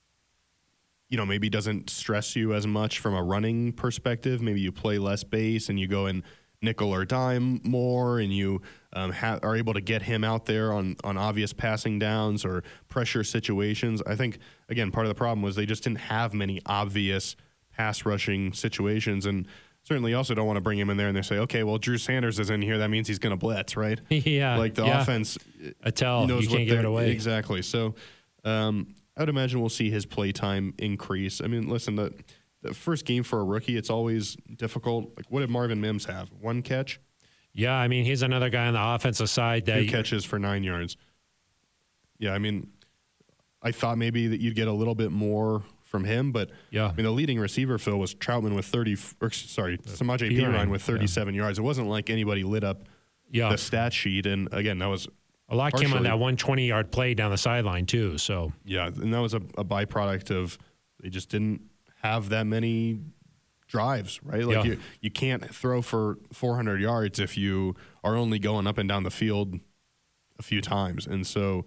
you know, maybe doesn't stress you as much from a running perspective, maybe you play less base and you go in nickel or dime more, and you um, ha- are able to get him out there on on obvious passing downs or pressure situations. I think again, part of the problem was they just didn't have many obvious pass rushing situations, and certainly also don't want to bring him in there and they say, okay, well, Drew Sanders is in here. That means he's going to blitz, right? Yeah. Like the yeah. offense. I tell knows you what can't give it away. Exactly. So um, I would imagine we'll see his play time increase. I mean, listen, the, the first game for a rookie, it's always difficult. Like, what did Marvin Mims have? One catch? Yeah, I mean, he's another guy on the offensive side. That Two catches for nine yards. Yeah, I mean, I thought maybe that you'd get a little bit more from him, but yeah. I mean, the leading receiver, Phil, was Troutman with thirty. Or, sorry, Samaje Perine with thirty-seven yeah. yards. It wasn't like anybody lit up yeah. the stat sheet, and again, that was a lot partially, came on that one twenty-yard play down the sideline too. So yeah, and that was a, a byproduct of they just didn't have that many drives, right? Like yeah. you, you can't throw for four hundred yards if you are only going up and down the field a few times, and so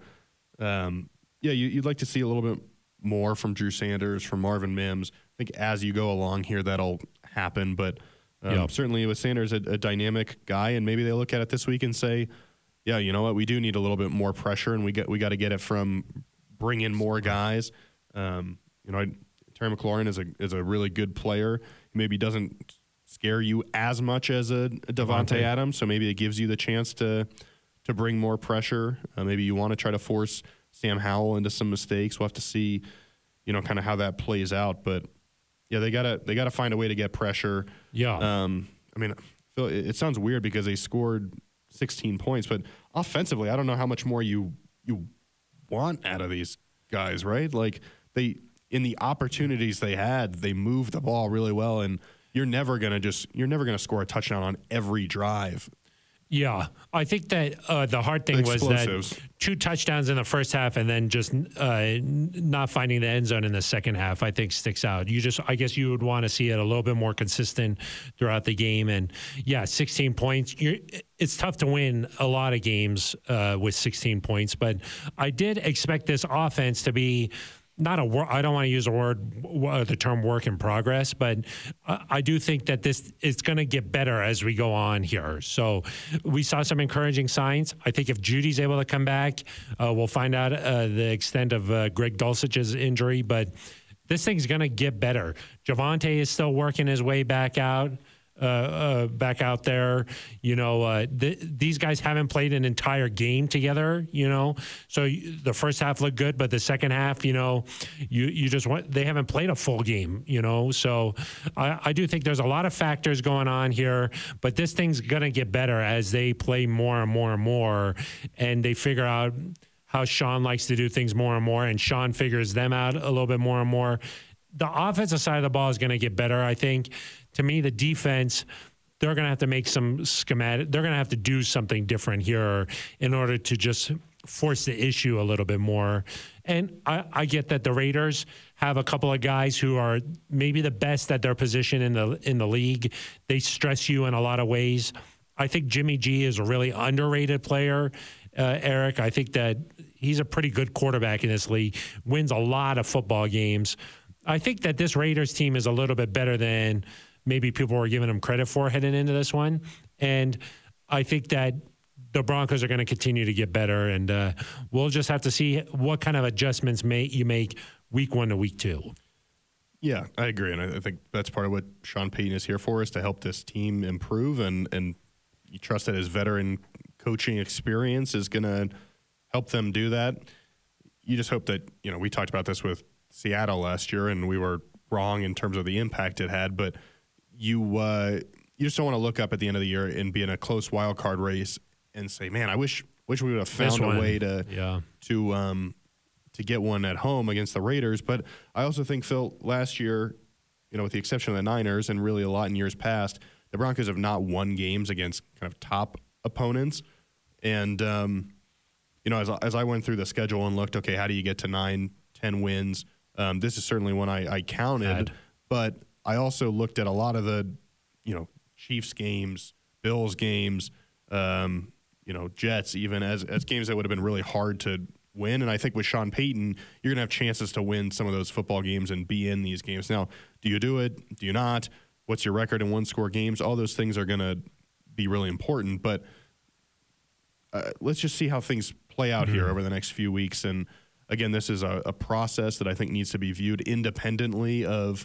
um, yeah, you, you'd like to see a little bit more from Drew Sanders, from Marvin Mims. I think as you go along here, that'll happen. But um, yeah. certainly with Sanders, a, a dynamic guy, and maybe they look at it this week and say, yeah, you know what, we do need a little bit more pressure, and we get we got to get it from bring in more guys. Um, you know, I, Terry McLaurin is a is a really good player. He maybe doesn't scare you as much as a, a Davante Adams, so maybe it gives you the chance to to bring more pressure. Uh, maybe you want to try to force Sam Howell into some mistakes. We'll have to see, you know, kind of how that plays out. But yeah, they gotta they gotta find a way to get pressure. Yeah. Um, I mean, Phil, it, it sounds weird because they scored sixteen points, but offensively, I don't know how much more you you want out of these guys, right? Like they in the opportunities they had, they moved the ball really well, and you're never gonna just you're never gonna score a touchdown on every drive. Yeah, I think that uh, the hard thing was that two touchdowns in the first half and then just uh, not finding the end zone in the second half, I think sticks out. You just, I guess you would want to see it a little bit more consistent throughout the game. And yeah, sixteen points. You're, it's tough to win a lot of games uh, with sixteen points, but I did expect this offense to be not a wor- I don't want to use the word, uh, the term work in progress, but uh, I do think that this is going to get better as we go on here. So we saw some encouraging signs. I think if Judy's able to come back, uh, we'll find out uh, the extent of uh, Greg Dulcich's injury, but this thing's going to get better. Javonte is still working his way back out. Uh, uh, back out there, you know, uh, th- these guys haven't played an entire game together, you know, so y- the first half looked good, but the second half, you know, you, you just want, they haven't played a full game, you know, so I, I do think there's a lot of factors going on here, but this thing's going to get better as they play more and more and more, and they figure out how Sean likes to do things more and more, and Sean figures them out a little bit more and more. The offensive side of the ball is going to get better, I think. To me, the defense, they're going to have to make some schematic. They're going to have to do something different here in order to just force the issue a little bit more. And I, I get that the Raiders have a couple of guys who are maybe the best at their position in the in the league. They stress you in a lot of ways. I think Jimmy G is a really underrated player, uh, Eric. I think that he's a pretty good quarterback in this league, wins a lot of football games. I think that this Raiders team is a little bit better than maybe people were giving them credit for heading into this one. And I think that the Broncos are going to continue to get better, and uh, we'll just have to see what kind of adjustments may you make week one to week two. Yeah, I agree. And I think that's part of what Sean Payton is here for, is to help this team improve. And, and you trust that his veteran coaching experience is going to help them do that. You just hope that, you know, we talked about this with Seattle last year, and we were wrong in terms of the impact it had, but you uh, you just don't want to look up at the end of the year and be in a close wild card race and say, man, I wish wish we would have found a way to yeah. to um to get one at home against the Raiders. But I also think, Phil, last year, you know, with the exception of the Niners and really a lot in years past, the Broncos have not won games against kind of top opponents. And, um, you know, as, as I went through the schedule and looked, okay, how do you get to nine, ten wins? Um, this is certainly one I, I counted. Bad. But I also looked at a lot of the, you know, Chiefs games, Bills games, um, you know, Jets even, as, as games that would have been really hard to win. And I think with Sean Payton, you're going to have chances to win some of those football games and be in these games. Now, do you do it? Do you not? What's your record in one-score games? All those things are going to be really important. But uh, let's just see how things play out mm-hmm. here over the next few weeks. And, again, this is a, a process that I think needs to be viewed independently of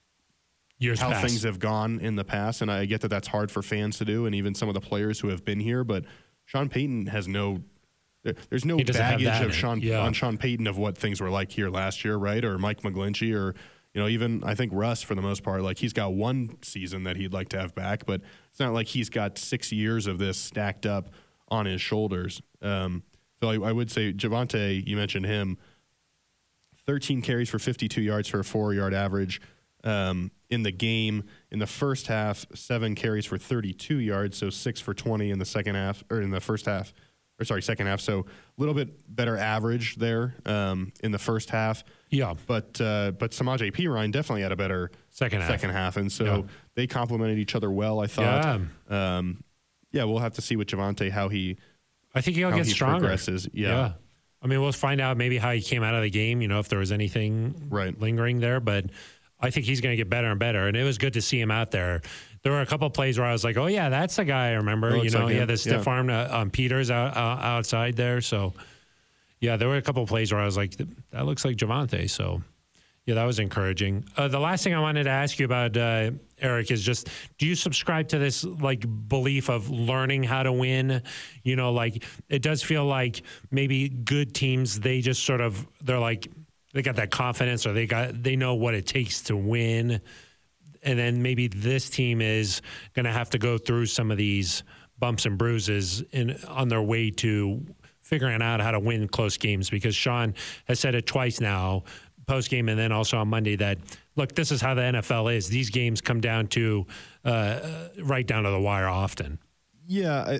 Years how past. things have gone in the past. And I get that that's hard for fans to do and even some of the players who have been here. But Sean Payton has no – there's no baggage of Sean yeah. on Sean Payton of what things were like here last year, right? Or Mike McGlinchey, or you know, even I think Russ for the most part. Like he's got one season that he'd like to have back, but it's not like he's got six years of this stacked up on his shoulders. Um, so I, I would say Javonte, you mentioned him, thirteen carries for fifty-two yards for a four-yard average um, in the game. In the first half, seven carries for thirty-two yards, so six for twenty in the second half, or in the first half. Or sorry, second half. So a little bit better average there um, in the first half. Yeah. But uh, but Samaje Perine definitely had a better second half. Second half, and so yeah. they complemented each other well. I thought. Yeah. Um, yeah, we'll have to see with Javonte how he. I think he'll get he stronger. Progresses. Yeah. yeah. I mean, we'll find out maybe how he came out of the game. You know, if there was anything right. lingering there, but I think he's going to get better and better. And it was good to see him out there. There were a couple of plays where I was like, "Oh yeah, that's the guy I remember." You know, like he him. had the stiff yeah. arm uh, on Peters out, uh, outside there. So, yeah, there were a couple of plays where I was like, "That looks like Javonte." So, yeah, that was encouraging. Uh, the last thing I wanted to ask you about, uh, Eric, is just: do you subscribe to this like belief of learning how to win? You know, like it does feel like maybe good teams, they just sort of they're like they got that confidence, or they got they know what it takes to win. And then maybe this team is going to have to go through some of these bumps and bruises in on their way to figuring out how to win close games, because Sean has said it twice now, post game and then also on Monday, that, look, this is how the N F L is. These games come down to uh, right down to the wire often. Yeah. I,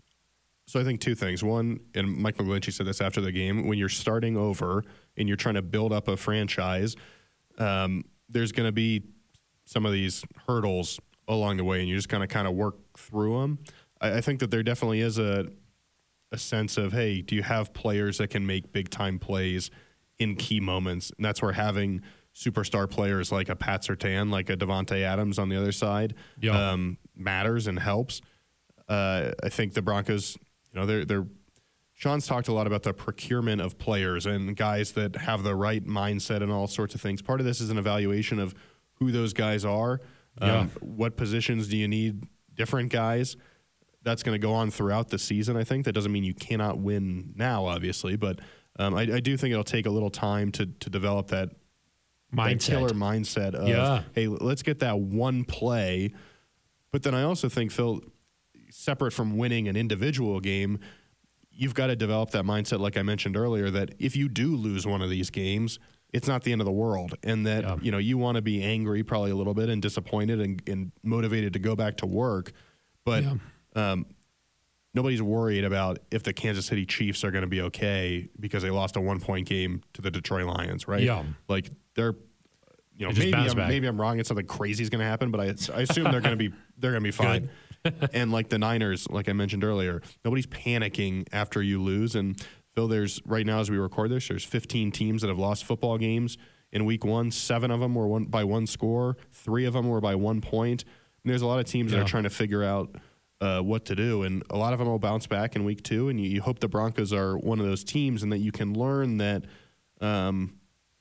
so I think two things. One, and Mike McGlinchey said this after the game, when you're starting over and you're trying to build up a franchise, um, there's going to be some of these hurdles along the way, and you just kind of kind of work through them. I, I think that there definitely is a a sense of, hey, do you have players that can make big time plays in key moments? And that's where having superstar players like a Pat Surtain, like a Devontae Adams on the other side, yeah. um, matters and helps. Uh, I think the Broncos, you know, they're they're. Sean's talked a lot about the procurement of players and guys that have the right mindset and all sorts of things. Part of this is an evaluation of who those guys are. Yeah. Um, what positions do you need different guys? That's going to go on throughout the season, I think. That doesn't mean you cannot win now, obviously, but um, I, I do think it'll take a little time to to develop that, mindset. that killer mindset of, yeah. hey, let's get that one play. But then I also think, Phil, separate from winning an individual game, you've got to develop that mindset, like I mentioned earlier, that if you do lose one of these games, it's not the end of the world, and that yeah. you know you want to be angry probably a little bit and disappointed and, and motivated to go back to work, but yeah. um, nobody's worried about if the Kansas City Chiefs are going to be okay because they lost a one-point game to the Detroit Lions, right? Yeah, like they're you know maybe I'm, maybe I'm wrong and something crazy is going to happen, but I, I assume they're going to be they're going to be fine. And like the Niners, like I mentioned earlier, nobody's panicking after you lose. And Phil, there's right now as we record this, there's fifteen teams that have lost football games in week one. Seven of them were one by one score. Three of them were by one point. And there's a lot of teams yeah. that are trying to figure out uh, what to do. And a lot of them will bounce back in week two. And you, you hope the Broncos are one of those teams and that you can learn that, um,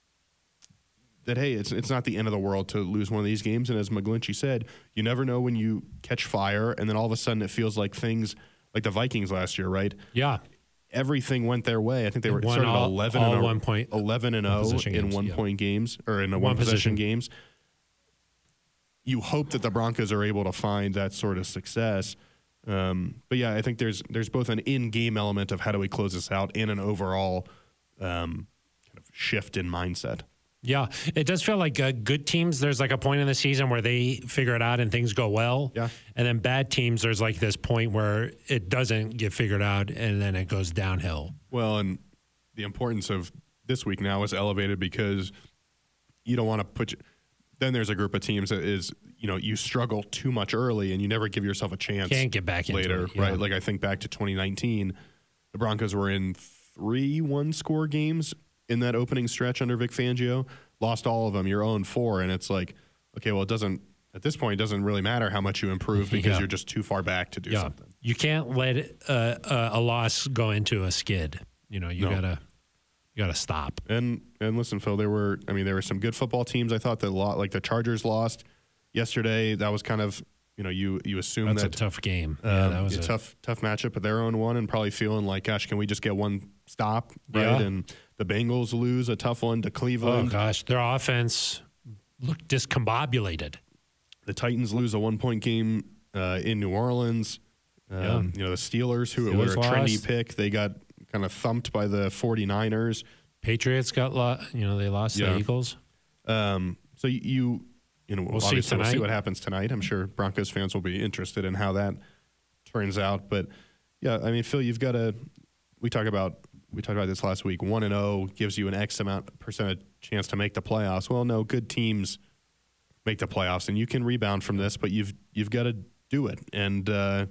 that, hey, it's it's not the end of the world to lose one of these games. And as McGlinchey said, you never know when you catch fire and then all of a sudden it feels like things like the Vikings last year, right? Yeah. Everything went their way. I think they were Won started all, eleven all and one point, oh, in one games, point yeah. games or in a one, one possession position games. you hope that the Broncos are able to find that sort of success. Um, but yeah, I think there's there's both an in-game element of how do we close this out and an overall um, kind of shift in mindset. Yeah, it does feel like uh, good teams, there's like a point in the season where they figure it out and things go well. Yeah. And then bad teams, there's like this point where it doesn't get figured out and then it goes downhill. Well, and the importance of this week now is elevated because you don't want to put you, then there's a group of teams that is, you know, you struggle too much early and you never give yourself a chance. Can't get back into later, it, yeah. right? Like I think back to twenty nineteen, the Broncos were in three one-score games in that opening stretch under Vic Fangio, lost all of them. You're oh and four, and it's like, okay, well, it doesn't at this point. It doesn't really matter how much you improve because yeah. you're just too far back to do yeah. something. You can't let uh, uh, a loss go into a skid. You know, you No. gotta you gotta stop. And and listen, Phil, there were I mean there were some good football teams. I thought that a lot like the Chargers lost yesterday. That was kind of you know you you assume That's that a tough game. Um, yeah, that was a a tough, tough matchup, but their own one, and probably feeling like, gosh, can we just get one stop, right? Yeah. And the Bengals lose a tough one to Oh Cleveland. gosh, their offense looked discombobulated. The Titans lose a one-point game uh, in New Orleans. Um, Yeah. You know, the Steelers, who Steelers were a trendy lost. pick, they got kind of thumped by the 49ers. Patriots got lo- you know they lost Yeah. the Eagles. Um, so you, you, you know, We'll see obviously we'll see tonight. what happens tonight. I'm sure Broncos fans will be interested in how that turns out. But yeah, I mean, Phil, you've got to. We talk about we talked about this last week. One and zero gives you an X amount percent chance to make the playoffs. Well, no, good teams make the playoffs, and you can rebound from this, but you've you've got to do it, and uh,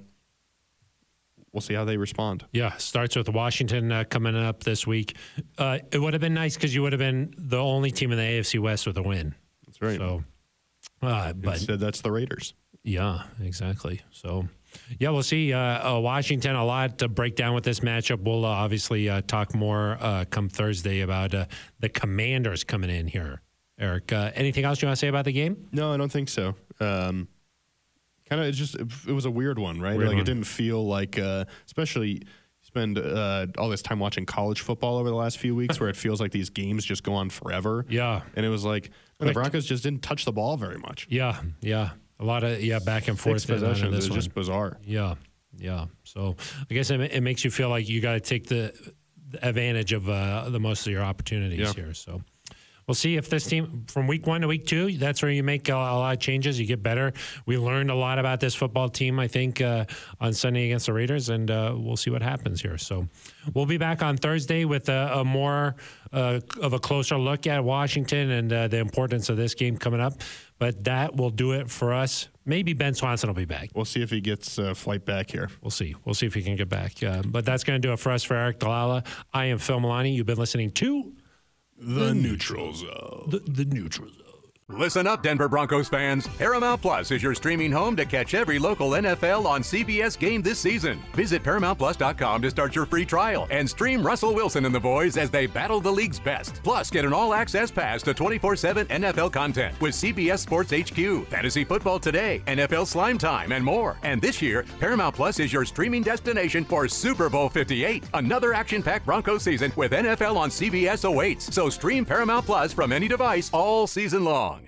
we'll see how they respond. Yeah, starts with Washington uh, coming up this week. Uh, it would have been nice because you would have been the only team in the A F C West with a win. That's right. So, uh, but Instead, that's the Raiders. yeah, exactly. So, yeah, we'll see. Uh, uh, Washington, a lot to break down with this matchup. We'll uh, obviously uh, talk more uh, come Thursday about uh, the Commanders coming in here. Eric, uh, anything else you want to say about the game? No, I don't think so. Um, kind of, it's just it was a weird one, right? Weird like one. it didn't feel like, uh, especially you spend uh, all this time watching college football over the last few weeks, where it feels like these games just go on forever. Yeah, And it was like man, the Broncos just didn't touch the ball very much. yeah, yeah. A lot of yeah back and forth. Six in- on possessions. It this was one. just bizarre. Yeah, yeah. So I guess it, it makes you feel like you got to take the, the advantage of uh, the most of your opportunities Yeah. here. So we'll see if this team from week one to week two, that's where you make a, a lot of changes. You get better. We learned a lot about this football team, I think, uh, on Sunday against the Raiders, and uh, we'll see what happens here. So we'll be back on Thursday with a, a more uh, of a closer look at Washington and uh, the importance of this game coming up. But that will do it for us. Maybe Ben Swanson will be back. We'll see if he gets a flight back here. We'll see. We'll see if he can get back. Uh, but that's going to do it for us. For Eric Dalala, I am Phil Milani. You've been listening to The Neutral Zone. The, the Neutral Zone. Listen up, Denver Broncos fans. Paramount Plus is your streaming home to catch every local N F L on C B S game this season. Visit Paramount Plus dot com to start your free trial and stream Russell Wilson and the boys as they battle the league's best. Plus, get an all-access pass to twenty-four seven N F L content with C B S Sports H Q, Fantasy Football Today, N F L Slime Time, and more. And this year, Paramount Plus is your streaming destination for Super Bowl fifty-eight. Another action-packed Broncos season with N F L on C B S awaits. So stream Paramount Plus from any device all season long.